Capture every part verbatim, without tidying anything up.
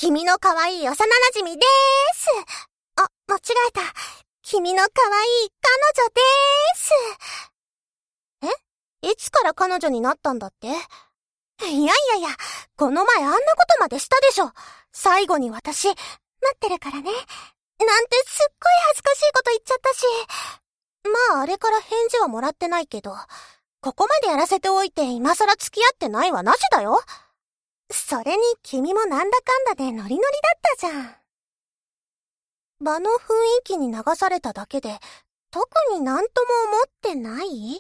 君の可愛い幼馴染でーす。あ、間違えた。君の可愛い彼女でーす。え？いつから彼女になったんだって？いやいやいや、この前あんなことまでしたでしょ。最後に私、待ってるからね。なんてすっごい恥ずかしいこと言っちゃったし。まああれから返事はもらってないけど、ここまでやらせておいて今更付き合ってないはなしだよ。それに君もなんだかんだでノリノリだったじゃん。場の雰囲気に流されただけで、特になんとも思ってない？い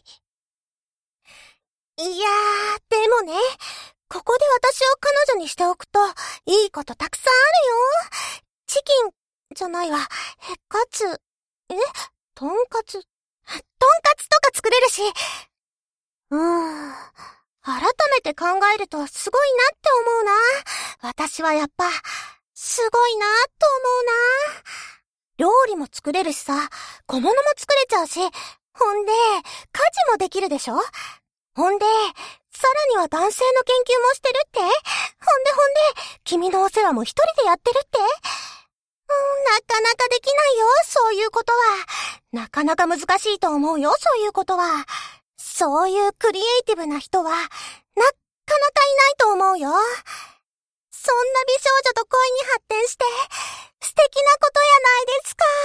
やー、でもね、ここで私を彼女にしておくと、いいことたくさんあるよ。チキン、じゃないわ、え、カツ、え、トンカツ、トンカツとか作れるし。うーん、改めて考えるとすごいなって思うな。私はやっぱ、すごいなと思うな。料理も作れるしさ、小物も作れちゃうし、ほんで、家事もできるでしょ？ほんで、さらには男性の研究もしてるって？ほんでほんで、君のお世話も一人でやってるって？うん、なかなかできないよ、そういうことは。なかなか難しいと思うよ、そういうことは。そういうクリエイティブな人は、なかなかいないと思うよ。そんな美少女と恋に発展して、素敵なことやないですか。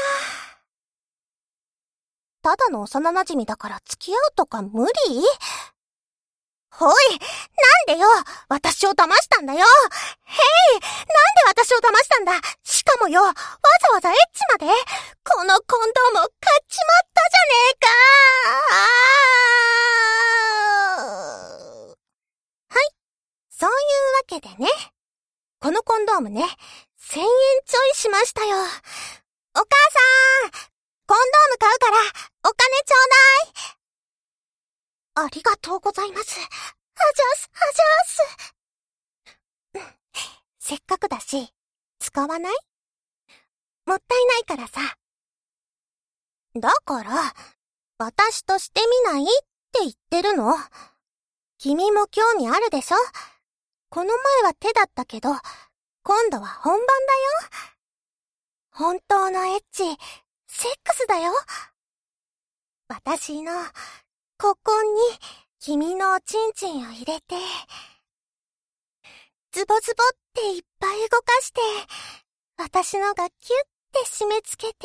ただの幼馴染だから付き合うとか無理？ほい、なんでよ、私を騙したんだよ。へい、なんで私を騙したんだ。しかもよ、わざわざエッチまで。このコンドームを買っちまったじゃねえか。はい、そういうわけでね。このコンドームね、せんえんちょいしましたよ。お母さん、コンドーム買うから、お金ちょうだい。ありがとうございます。はじゃす、はじゃす。せっかくだし、使わない？もったいないからさ。だから、私としてみないって言ってるの。君も興味あるでしょ？この前は手だったけど、今度は本番だよ。本当のエッチ、セックスだよ。私の、ここに、君のおちんちんを入れて、ズボズボっていっぱい動かして、私のがキュッて締め付けて、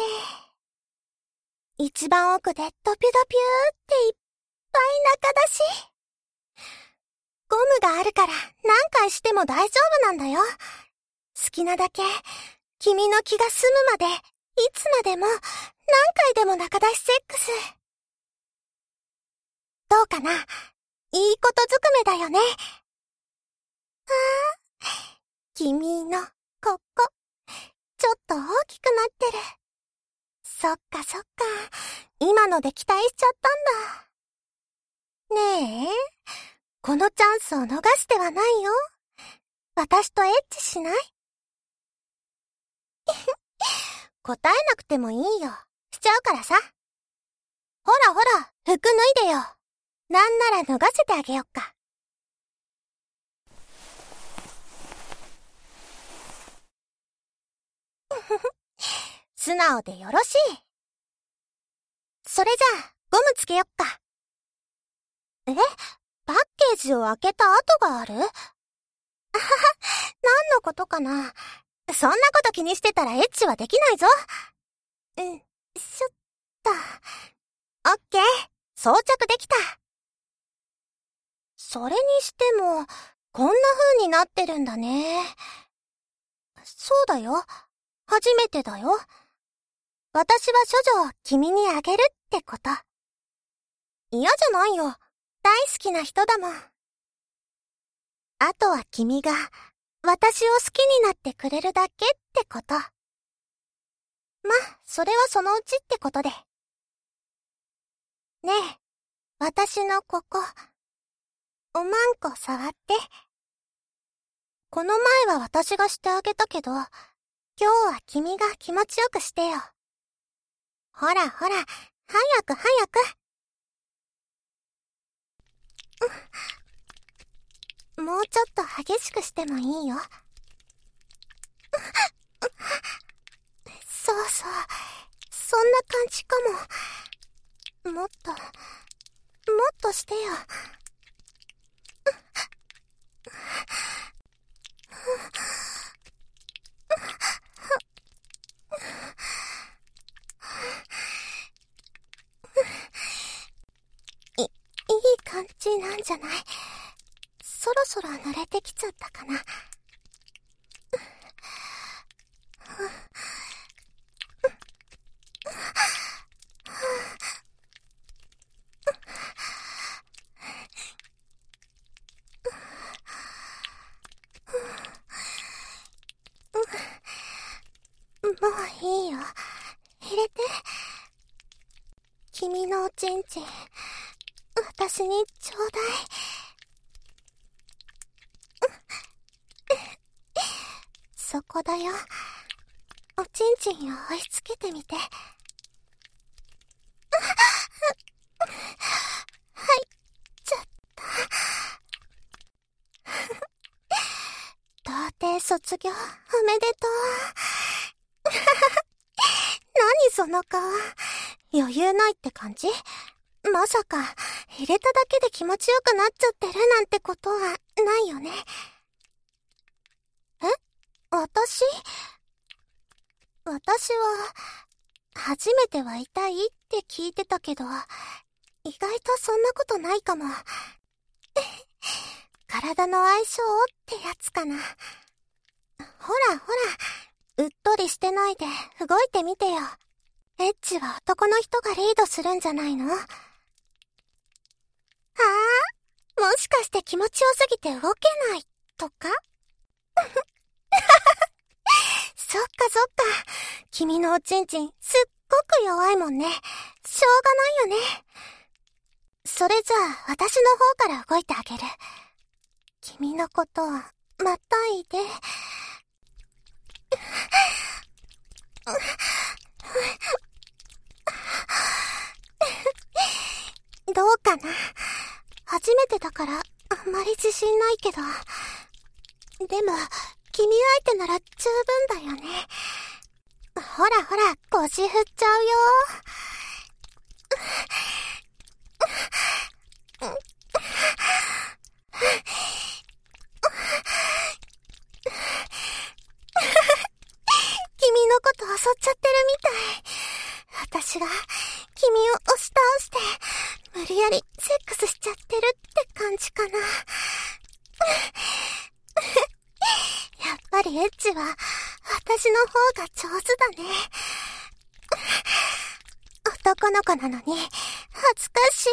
一番奥でドピュドピューっていっぱい中出し。ゴムがあるから何回しても大丈夫なんだよ。好きなだけ、君の気が済むまで、いつまでも、何回でも中出しセックス。どうかな？いいことずくめだよね。ああ、君の、ここ、ちょっと大きくなってる。そっかそっか、今ので期待しちゃったんだ。ねえ、このチャンスを逃してはないよ。私とエッチしない？答えなくてもいいよ。しちゃうからさ。ほらほら、服脱いでよ。なんなら脱がせてあげよっか。素直でよろしい。それじゃあ、ゴムつけよっか。え？パッケージを開けた跡がある？あはは、何のことかな。そんなこと気にしてたらエッチはできないぞ。うん、しょっと。オッケー、装着できた。それにしても、こんな風になってるんだね。そうだよ。初めてだよ。私は処女を君にあげるってこと。嫌じゃないよ。大好きな人だもん。あとは君が私を好きになってくれるだけってこと。ま、それはそのうちってことで。ねえ、私のここ、おまんこ触って。この前は私がしてあげたけど、今日は君が気持ちよくしてよ。ほらほら、早く早く。もうちょっと激しくしてもいいよ。 感じかも。もっと、もっとしてよ。い、いい感じなんじゃない？そろそろ濡れてきちゃったかな。もういいよ。入れて。君のおちんちん、私にちょうだい。そこだよ。おちんちんを押し付けてみて。はい、ちゃった。童貞卒業おめでとう。何その顔。余裕ないって感じ？まさか、入れただけで気持ちよくなっちゃってるなんてことはないよね。え？私？私は、初めては痛いって聞いてたけど、意外とそんなことないかも。体の相性ってやつかな。ほらほら、うっとりしてないで動いてみてよ。エッチは男の人がリードするんじゃないの？はあ？もしかして気持ちよすぎて動けないとか？そっかそっか。君のおちんちんすっごく弱いもんね。しょうがないよね。それじゃあ私の方から動いてあげる。君のことはまたいで。どうかな？初めてだからあんまり自信ないけど。でも、君相手なら十分だよね。ほらほら、腰振っちゃうよ。君のこと襲っちゃってるみたい。私が君を押し倒して無理やりセックスしちゃってるって感じかな。やっぱりエッチは私の方が上手だね。男の子なのに恥ずかしい。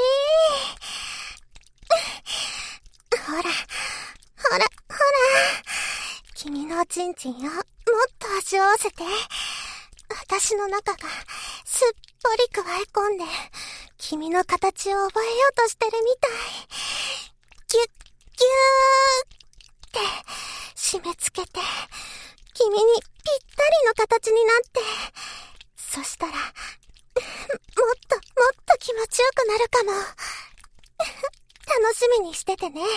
ほらほらほら、君のちんちんをもっと味わわせて。私の中がすっぽり加え込んで君の形を覚えようとしてるみたい。ギュッギューって締め付けて君にぴったりの形になって、そしたらもっともっと気持ちよくなるかも。楽しみにしててね。ね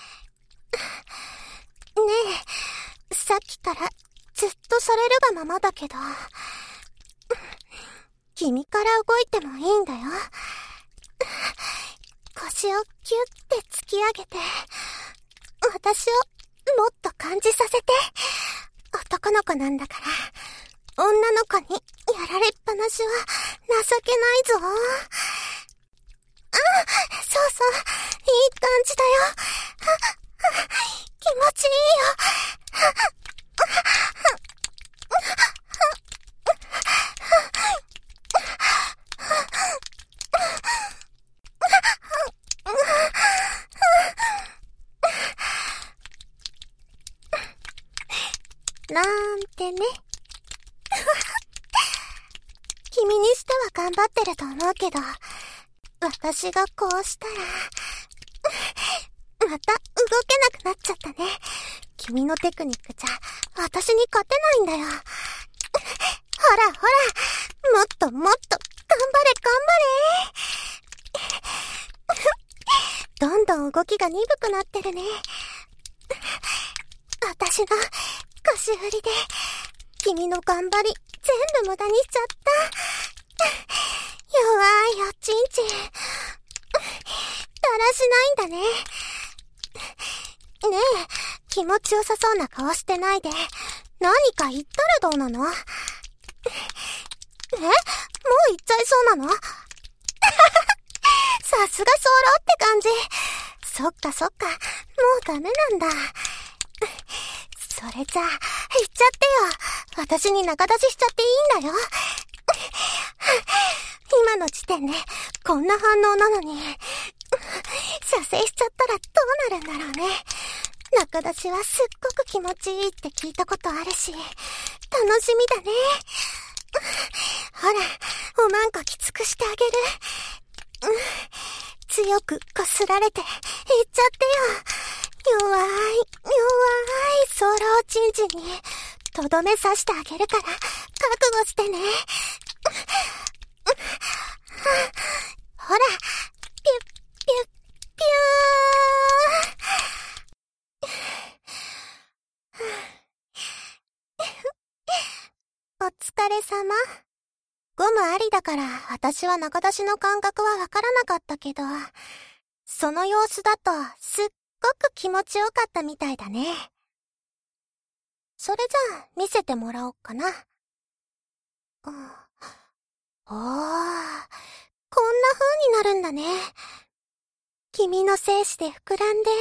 え、さっきからずっとそれるがままだけど、君から動いてもいいんだよ。腰をギュッて突き上げて、私をもっと感じさせて。男の子なんだから、女の子にやられっぱなしは情けないぞ。あ、そうそう、いい感じだよ。気持ちいいよ。なんてね。君にしては頑張ってると思うけど、私がこうしたら、また動けなくなっちゃったね。君のテクニックじゃ、私に勝てないんだよ。ほらほら、もっともっと、頑張れ頑張れ。どんどん動きが鈍くなってるね。私の腰振りで、君の頑張り、全部無駄にしちゃった。 弱いおちんちん。だらしないんだね。ねえ、気持ちよさそうな顔してないで、何か言ったらどうなの？え？もう言っちゃいそうなの？さすが早漏って感じ。そっかそっか、もうダメなんだ。それじゃあ、言っちゃってよ。私に仲出ししちゃっていいんだよ。今の時点で、こんな反応なのに、射精しちゃったらどうなるんだろうね。仲出しはすっごく気持ちいいって聞いたことあるし、楽しみだね。ほら、おまんこきつくしてあげる。強くこすられて、いっちゃってよ。弱い、弱い、ソローチンチンに、とどめ刺してあげるから、覚悟してね。ほら、ピュッ、ピュッ、ピュー。お疲れ様。ゴムありだから、私は中出しの感覚はわからなかったけど、その様子だと、すっごく気持ちよかったみたいだね。それじゃあ、見せてもらおうかな。うん、おー、こんな風になるんだね。君の精子で膨らんで、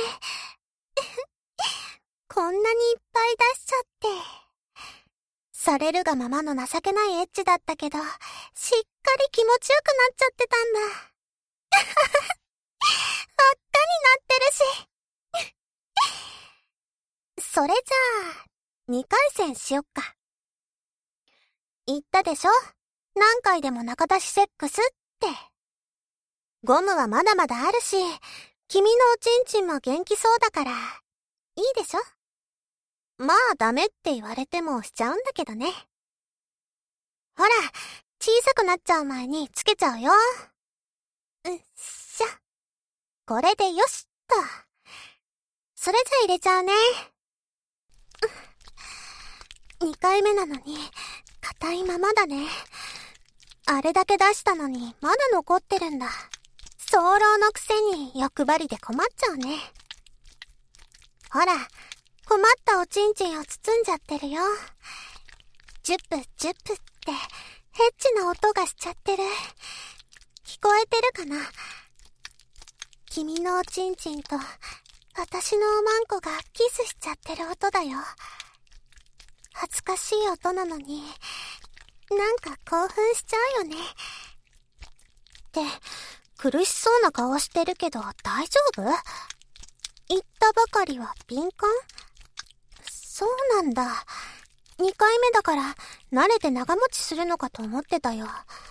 こんなにいっぱい出しちゃって。されるがままの情けないエッチだったけど、しっかり気持ちよくなっちゃってたんだ。真っ赤になってるし。それじゃあ、二回戦しよっか。言ったでしょ？何回でも中出しセックスって。ゴムはまだまだあるし、君のおちんちんも元気そうだから、いいでしょ？まあダメって言われてもしちゃうんだけどね。ほら、小さくなっちゃう前につけちゃうよ。うっしゃ。これでよしっと。それじゃ入れちゃうね。二回目なのに、硬いままだね。あれだけ出したのに、まだ残ってるんだ。早漏のくせに欲張りで困っちゃうね。ほら、困ったおちんちんを包んじゃってるよ。ジュップジュップってヘッチな音がしちゃってる。聞こえてるかな？君のおちんちんと私のおまんこがキスしちゃってる音だよ。恥ずかしい音なのに、なんか興奮しちゃうよね。って苦しそうな顔してるけど大丈夫？言ったばかりは敏感？そうなんだ。二回目だから慣れて長持ちするのかと思ってたよ。あー、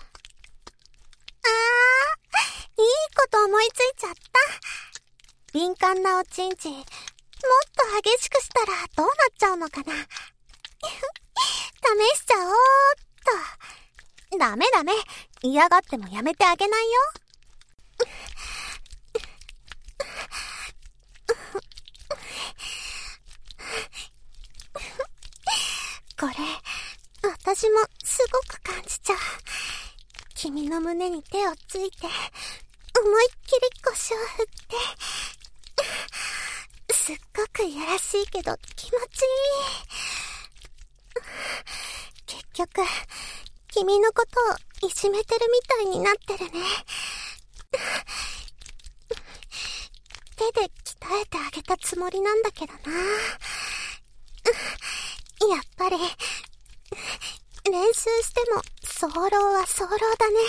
いいこと思いついちゃった。敏感なおちんちん、もっと激しくしたらどうなっちゃうのかな。試しちゃおうっと。ダメダメ。嫌がってもやめてあげないよ。これ、私もすごく感じちゃう。君の胸に手をついて、思いっきり腰を振って、すっごくいやらしいけど気持ちいい。結局、君のことをいじめてるみたいになってるね。手で鍛えてあげたつもりなんだけどな。やっぱり、練習しても、早漏は早漏だね。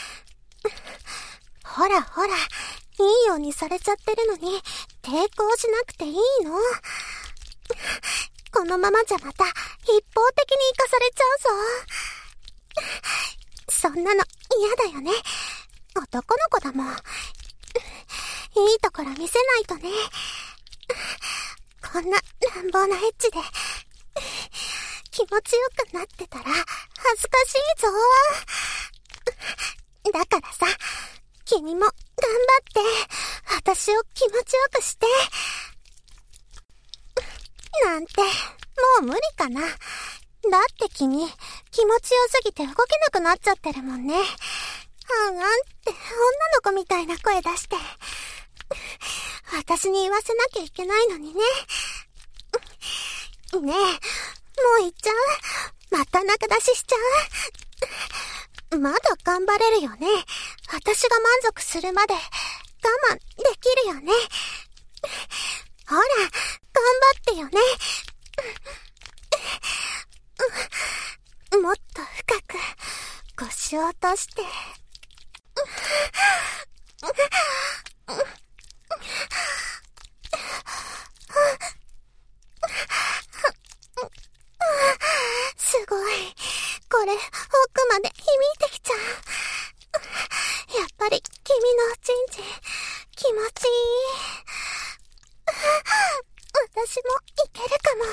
ほらほら、いいようにされちゃってるのに、抵抗しなくていいの？このままじゃまた、一方的に生かされちゃうぞ。そんなの嫌だよね。男の子だもん。いいところ見せないとね。こんな乱暴なエッチで、気持ちよくなってたら恥ずかしいぞ。だからさ、君も頑張って私を気持ちよくして。なんてもう無理かな。だって君気持ちよすぎて動けなくなっちゃってるもんね。あんあんって女の子みたいな声出して。私に言わせなきゃいけないのにね。ねえ、もう行っちゃう？また中出ししちゃう？まだ頑張れるよね。私が満足するまで我慢できるよね。ほら、頑張ってよね。もっと深く腰を落として。すごい。これ、奥まで響いてきちゃう。やっぱり、君のおちんちん、気持ちいい。私もいけるかも。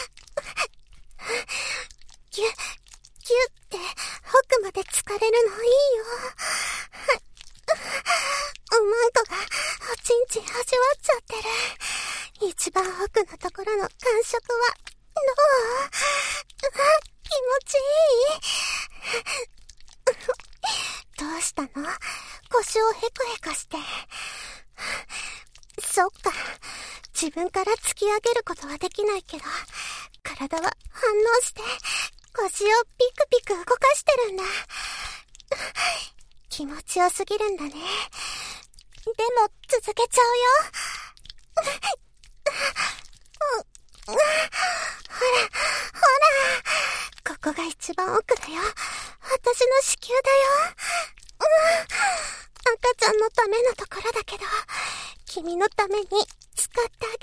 ギュッ、ギュッって奥まで疲れるのいいよ。うまい子がおちんちん味わっちゃってる。一番奥のところの感触はどう？気持ちいい。どうしたの？腰をヘコヘコして。そっか。自分から突き上げることはできないけど、体は反応して腰をピクピク動かしてるんだ。気持ちよすぎるんだね。でも続けちゃうよ。ほら、ほら。ここが一番奥だよ。私の子宮だよ。赤ちゃんのためのところだけど、君のために使ってあげる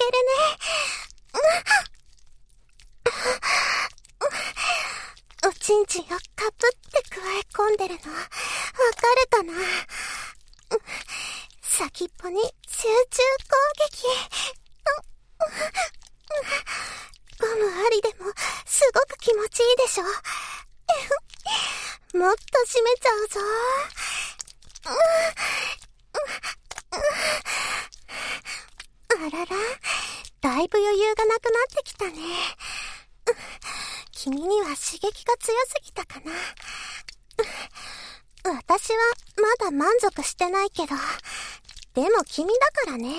ね。おちんちんをカプって加え込んでるの、わかるかな？先っぽに集中攻撃。ゴムありでもすごく気持ちいいでしょ。もっと締めちゃうぞ。あらら、だいぶ余裕がなくなってきたね。君には刺激が強すぎたかな。私はまだ満足してないけど、でも君だからね。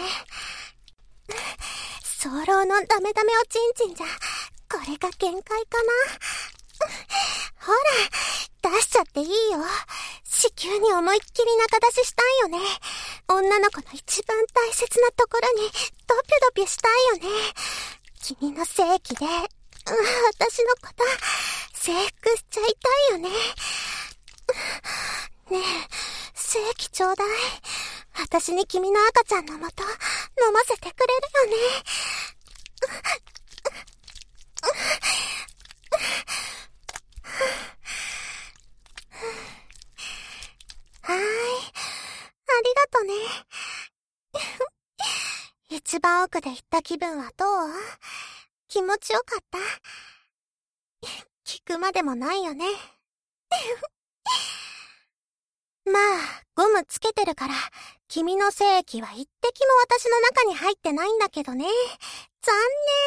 早漏のダメダメおちんちんじゃ、これが限界かな。ほら、出しちゃっていいよ。子宮に思いっきり中出ししたいよね。女の子の一番大切なところにドピュドピュしたいよね。君の性器で、うん、私のこと征服しちゃいたいよね。ねえ、精液ちょうだい。私に君の赤ちゃんの素飲ませてくれるよね。はーい、ありがとね。一番奥で行った気分はどう？気持ちよかった？聞くまでもないよね。まあ、ゴムつけてるから、君の精液は一滴も私の中に入ってないんだけどね。残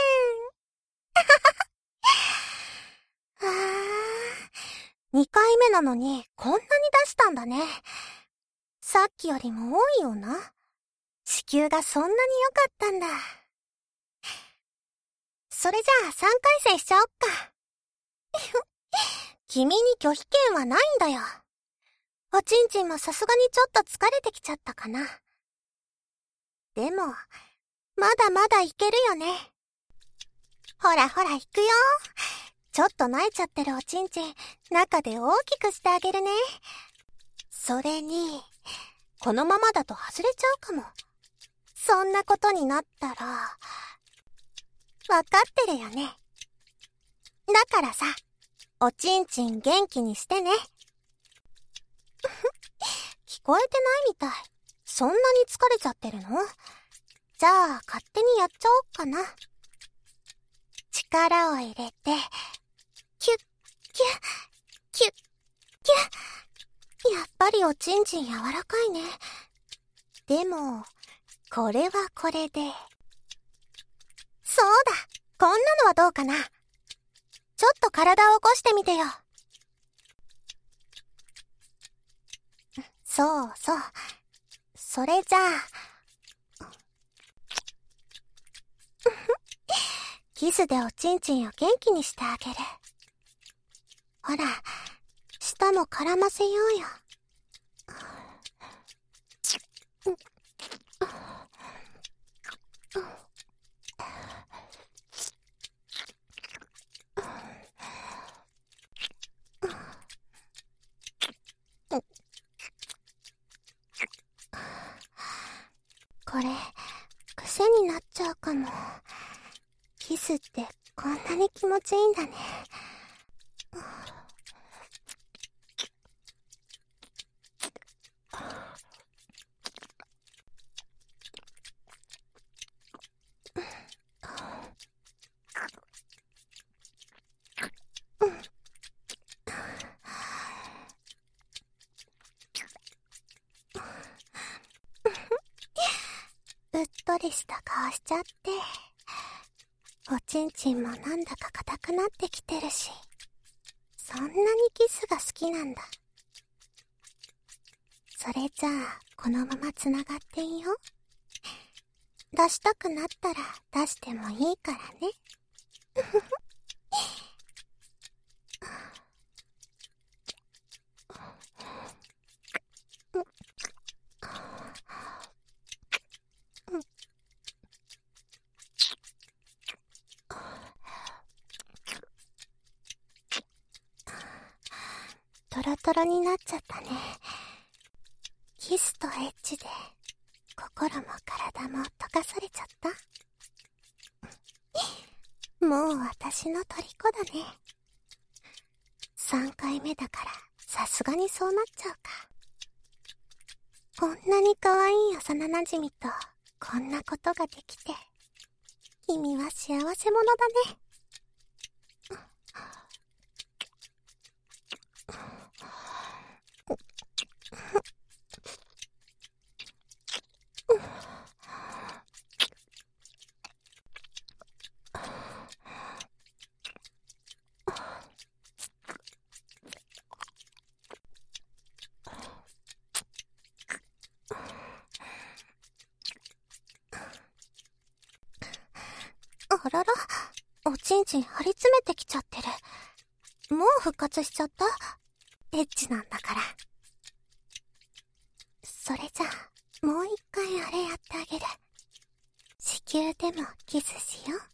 念。あー、にかいめなのにこんなに出したんだね。さっきよりも多いよな。子宮がそんなに良かったんだ。それじゃあさんかいせんしちゃおっか。君に拒否権はないんだよ。おちんちんもさすがにちょっと疲れてきちゃったかな。でも、まだまだいけるよね。ほらほら行くよ。ちょっと泣いちゃってるおちんちん、中で大きくしてあげるね。それに、このままだと外れちゃうかも。そんなことになったら、わかってるよね。だからさ、おちんちん元気にしてね。聞こえてないみたい。そんなに疲れちゃってるの？じゃあ、勝手にやっちゃおっかな。力を入れて、キュッ、キュッ、キュッ、キュッ。やっぱりおちんちん柔らかいね。でも、これはこれで。そうだ、こんなのはどうかな。ちょっと体を起こしてみてよ。 そうそう。それじゃあ。キスでおちんちんを元気にしてあげる。ほら、舌も絡ませようよ。これ、癖になっちゃうかも。キスってこんなに気持ちいいんだね。うっとりした顔しちゃって。おちんちんもなんだか硬くなってきてるし、そんなにキスが好きなんだ。それじゃあ、このままつながっていよう。出したくなったら出してもいいからね。トロトロになっちゃったね。キスとエッチで心も体も溶かされちゃった。もう私の虜だね。さんかいめだからさすがにそうなっちゃうか。こんなに可愛い幼馴染とこんなことができて、君は幸せ者だね。あらら、おちんちん張り詰めてきちゃってる。もう復活しちゃった？エッチなんだから。それじゃあ、もう一回あれやってあげる。子宮でもキスしよう。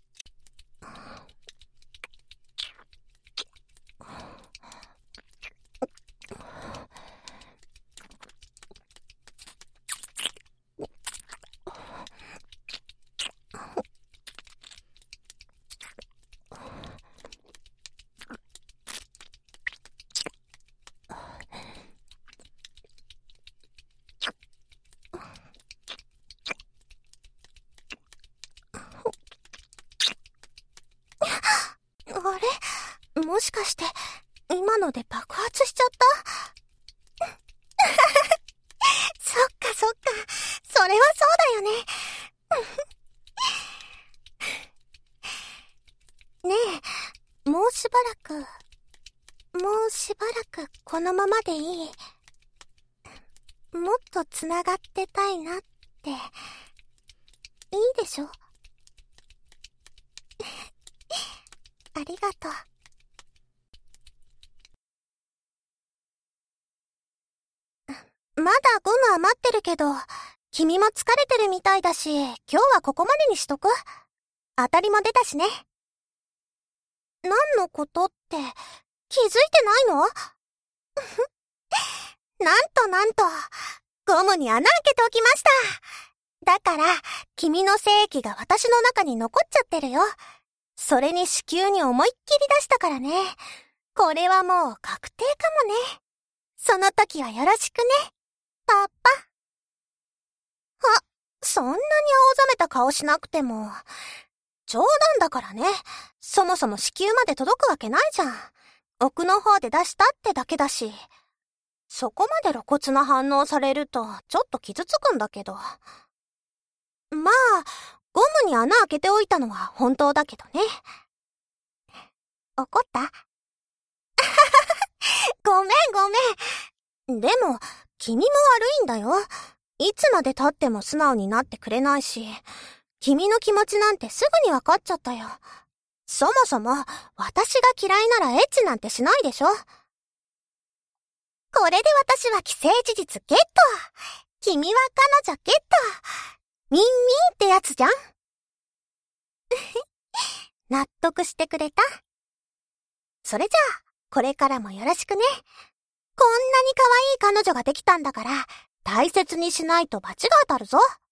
あれ？もしかして、今ので爆発しちゃったそっかそっか。それはそうだよね。ねえ、もうしばらく、もうしばらくこのままでいい？もっとつながってたいなって、いいでしょ？ありがとう。まだゴム余ってるけど、君も疲れてるみたいだし、今日はここまでにしとく？当たりも出たしね。何のことって、気づいてないの？なんとなんと、ゴムに穴開けておきました。だから、君の精液が私の中に残っちゃってるよ。それに子宮に思いっきり出したからね。これはもう確定かもね。その時はよろしくね、パパ。あ、そんなに青ざめた顔しなくても。冗談だからね。そもそも子宮まで届くわけないじゃん。奥の方で出したってだけだし。そこまで露骨な反応されるとちょっと傷つくんだけど。まあ、ゴムに穴開けておいたのは本当だけどね。怒った？ごめんごめん。でも、 君も悪いんだよ。いつまで経っても素直になってくれないし、君の気持ちなんてすぐに分かっちゃったよ。そもそも、私が嫌いならエッチなんてしないでしょ。これで私は既成事実ゲット。君は彼女ゲット。ミンミンってやつじゃん。納得してくれた？それじゃあ、これからもよろしくね。こんなに可愛い彼女ができたんだから、大切にしないと罰が当たるぞ。